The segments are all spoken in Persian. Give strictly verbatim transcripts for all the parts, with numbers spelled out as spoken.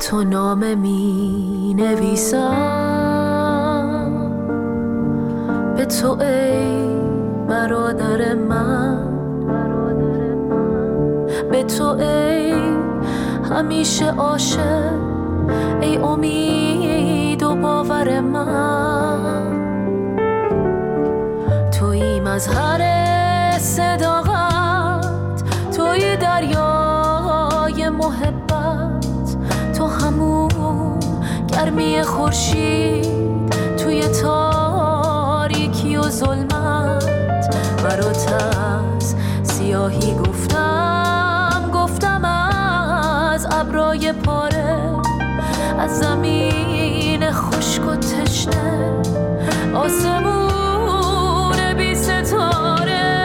تو نامه می نویسم، به تو ای برادر من، به تو ای همیشه عاشق، ای امید و باور من. توی مظهر صداقت، توی دریای محبت، تو همون گرمی خورشید توی تاریکی و ظلمت. برات از سیاهی گفتم، گفتم از ابرای پاره، از زمین خشک و تشنه، آسمون بی ستاره.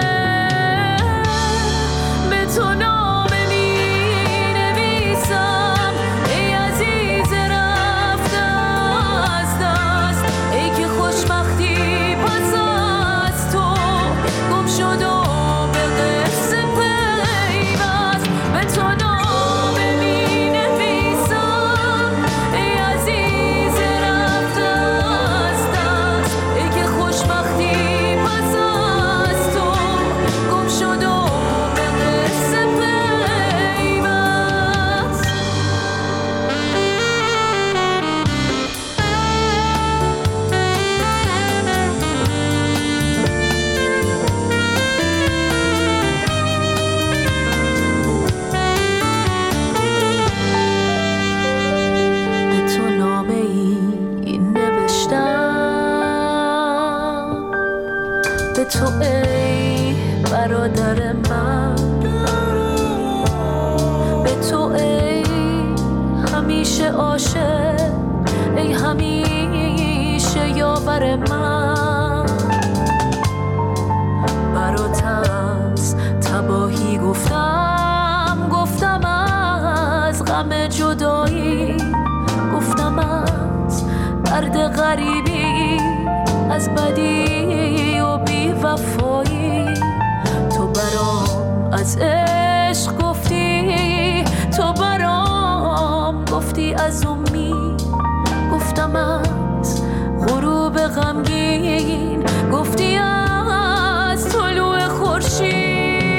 به تو نامه می نویسم، ای عزیز رفته از دست، ای که خوشبختی پس از تو گم شد و به قصه پیوست. به تو نامه می نویسم، ای عزیز رفته از دست، ای که خوشبختی پس از تو گم شد و به قصه پیوست. به تو نامه ای نوشتم، به تو ای برادر من، به تو ای همیشه عاشق، ای همیشه یاور من. برات از تباهی گفتم، گفتم از غم جدایی، گفتم از درد غریبی، از بدی و بی وفایی. تو برام از عشق گفتی، تو برام گفتی از امید، گفتم از غروب غمگین، گفتی از طلوع خورشید.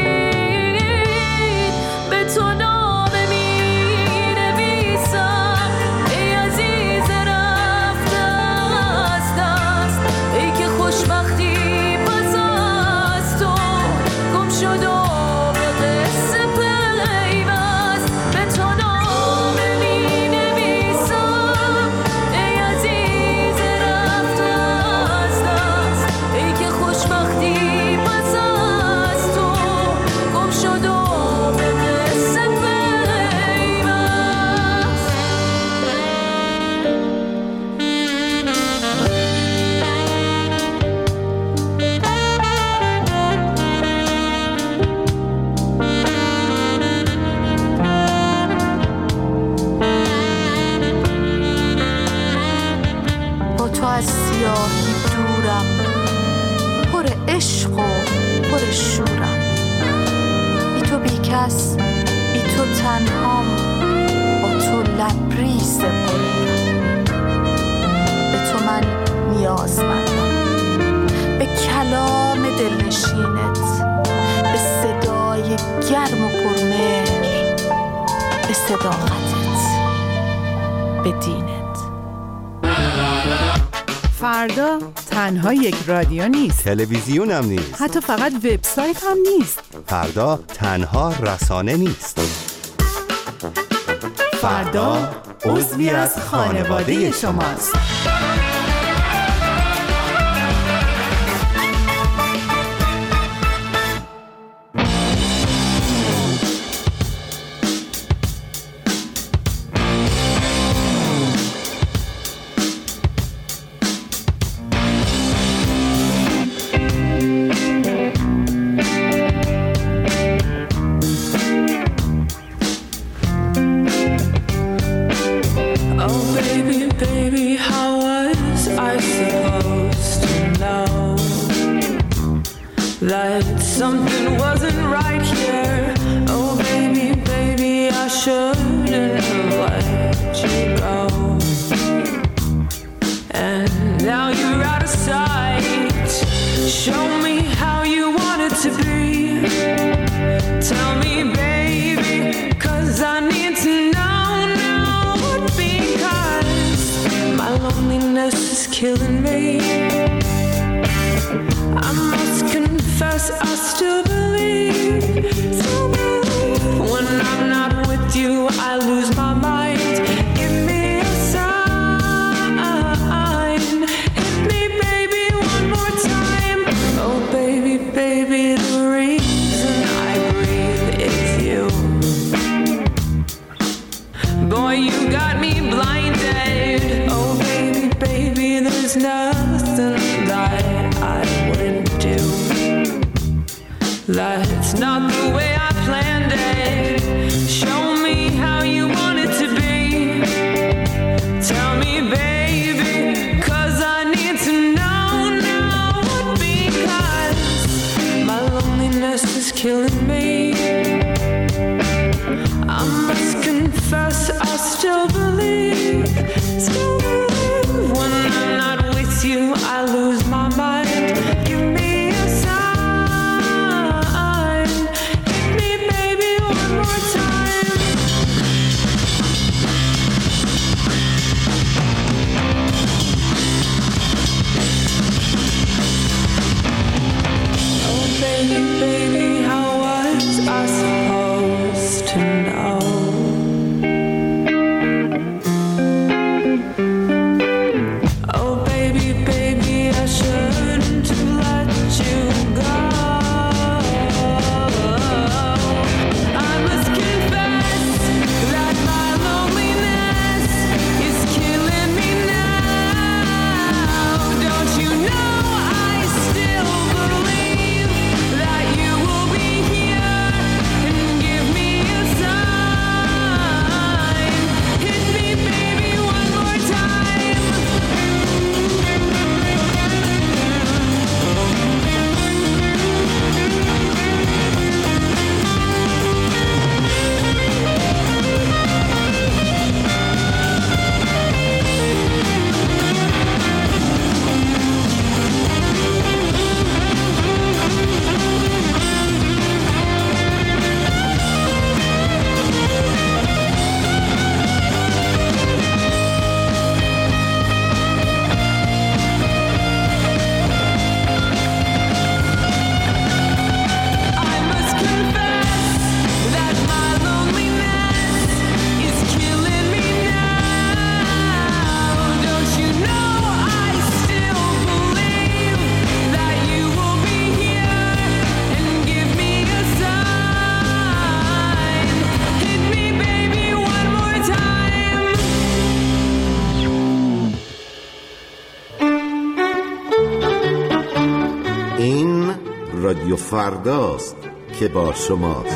به تو نامه می نویسم، ای عزیز رفته از دست، ای که خوشبختی پس از تو گم شد و به قصه پیوست. به تو نامه می نویسم، ای عزیز رفته از دست، ای که خوشبختی پس از تو گم شد و به قصه پیوست. با تو از سیاهی دورم، پر عشق و پر شورم، بی تو بی کس، بی تو تنهام، با تو لبریز غرورم. به تو من نیازمندم، به کلام دلنشینت، به صدای گرم و پرمهر، به صداقتت، به دینت. فردا تنها یک رادیو نیست، تلویزیون هم نیست، حتی فقط وبسایت هم نیست. فردا تنها رسانه نیست. فردا عضوی از خانواده شماست. That something wasn't right here. Oh baby, baby, I shouldn't have let you loneliness is killing me. I must confess I still believe, still believe. When I'm not with you, I lose my mind. Give me a sign. Hit me, baby, one more time. Oh, baby, baby, the reason I breathe is you. Boy, you got me blinded. Oh, baby, baby, there's nothing that I wouldn't do. That's not the way I planned it. Show me how you want it to be. Tell me, baby, 'cause I need to know now. Because my loneliness is killing me. I must confess I still believe, still believe. When I'm not with you, I lose my mind. Give me a sign. Hit me, baby, one more time. Oh, baby, baby, how was I supposed to know? Oh, baby, baby, I shouldn't have let you go. I must confess that my loneliness is killing me now. Don't you know I still believe that you will be here and give me a sign. Hit me, baby, one more time. I must confess that my loneliness is killing me now. Don't you know I still believe that you will be here and give me a sign. Hit me, baby, one more time. این رادیو فرداست که با شماست.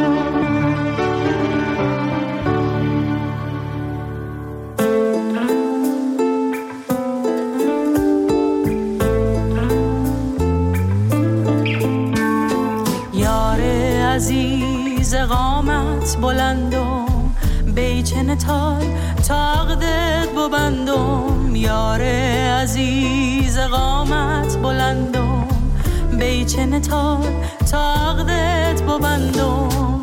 یار عزیز قامت بلندم بیچن تال تاقدت ببندم. یار عزیز قامت بلندم بیچن تال تاقدت ببندم.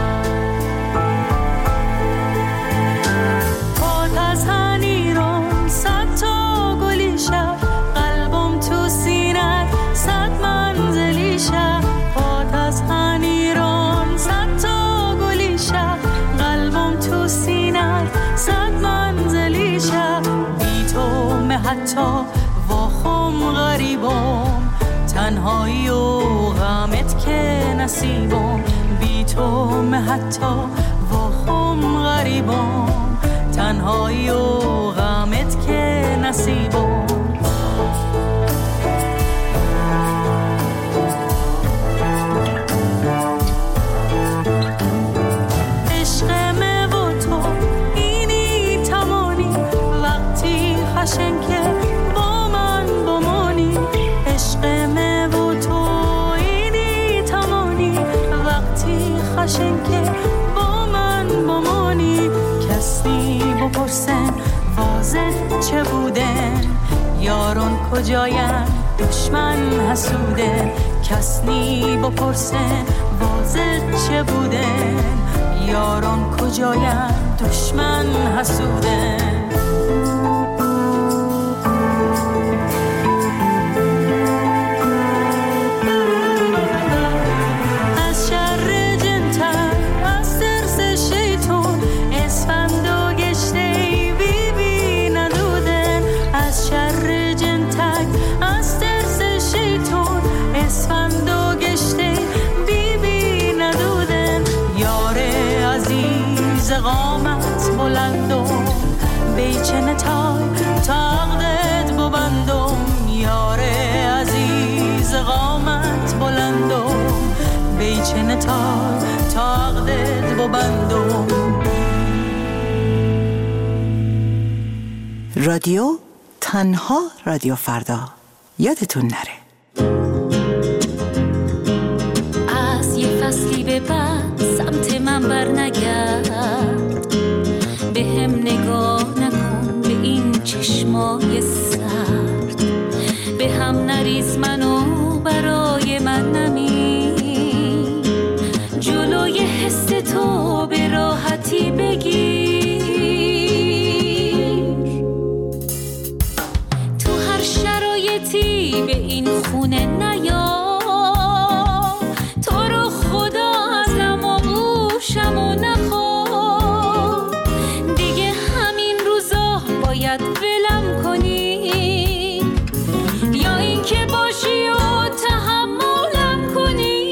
پات از هنیرم صد تا گلی شب قلبم تو سینت صد منزلی شب. پات از هنیرم صد تا گلی شب قلبم تو سینت صد منزلی شب. بی تو مه حتی واخم غریبم تنهایی و غمت که نصیبم. بی تو مه حتی واخم غریبم تنهایی و غمت که نصیبم. عشق مه و تو اینی تمانی وقتی خشن که با من بمانی. عشق مه و تو اینی تمانی وقتی خشن که با من بمانی. کسی بپرسن واضح چه بودن یاران کجاین دشمن حسودن. کسی بپرسن واضح چه بودن یاران کجاین دشمن حسودن. و بندم. رادیو تنها رادیو فردا، یادتون نره. از یه فصلی به بعد سمت من بر نگرد، به هم نگاه نکن به این چشمای سرد، به هم نریز منو برای من نمی، جلوی حس تو به راحتی بگیر، تو هر شرایطی به این خونه نیا، تو رو خدا ازم و گوشم و نخوا، دیگه همین روزا باید ولم کنی، یا این که باشی و تحملم کنی،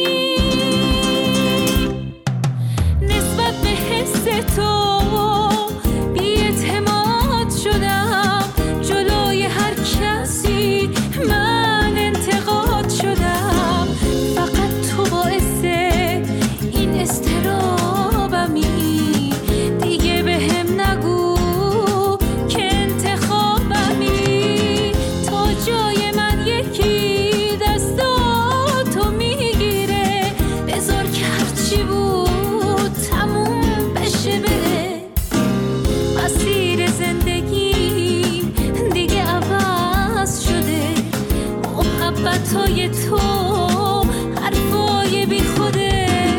نسبت به حس تو بی‌اعتماد شدم، جلوی هر کسی من انتقاد شدم، فقط تو باعث این استرابمی، دیگه به هم نگو که انتخابمی، تا جای من یکی دستاتو میگیره، بذار که هرچی بود تموم بشه بره، مسیر زندگی دیگه عوض شده، محبتای تو حرفای بی خوده.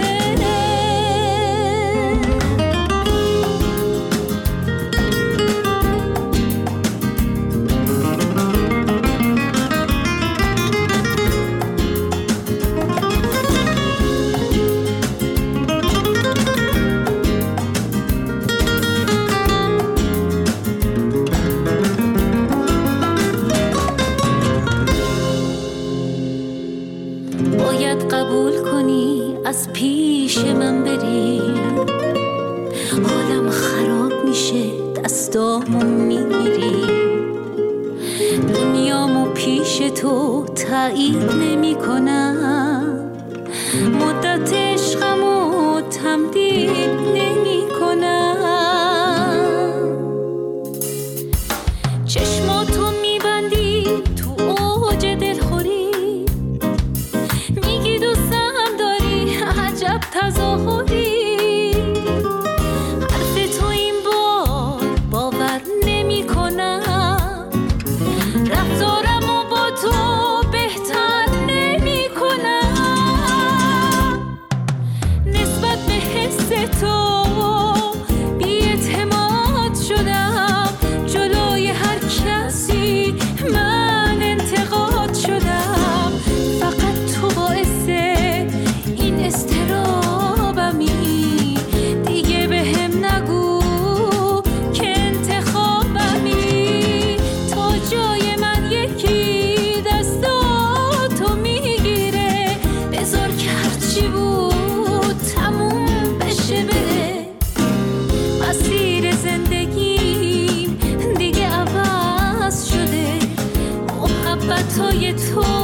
باید قبول کنی از پیش من بری، حالم خراب میشه دستامو میگیری، دنیامو پیش تو تایید نمی کنم، مدت عشقمو تمدید نمی کنم، چشماتو میبندی تو اوج دلخوری، میگی دوستم داری عجب تظاهری، حرف تو این بار باور نمی کنم، رفتارمو با تو بهتر نمی کنم، نسبت به حس تو بی‌اعتماد شدم، جلوی هر کسی من انتقاد شدم، فقط تو باعث این استرابمی، دیگه به هم نگو که انتخابمی، تا جای من یکی دستاتو میگیره، بذار که هرچی بود تموم بشه بره، مسیر زندگیم دیگه عوض شده، محبتای تو